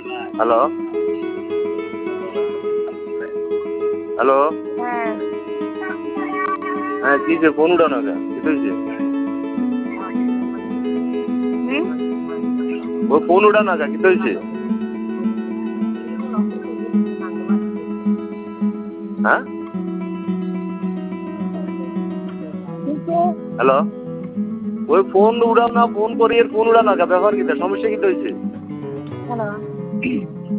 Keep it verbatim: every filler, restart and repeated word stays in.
hello hello হ্যাঁ হ্যাঁ কি যে ফোন উঠাও না কেন কি হয়েছে ও ফোন উঠাও না কেন কি হয়েছে হ্যাঁ হ্যালো ওই ফোন উঠাও না ফোন করি এর ফোন উঠাও না কেন ব্যাপার কি সমস্যা কি হয়েছে হ্যালো